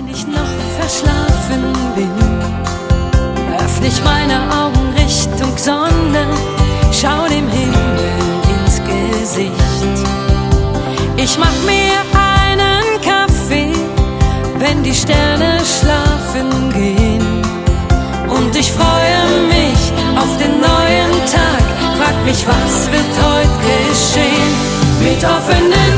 wenn ich noch verschlafen bin, öffne ich meine Augen Richtung Sonne, schau dem Himmel ins Gesicht. Ich mach mir einen Kaffee, wenn die Sterne schlafen gehen, und ich freue mich auf den neuen Tag, frag mich, was wird heute geschehen? Mit offenen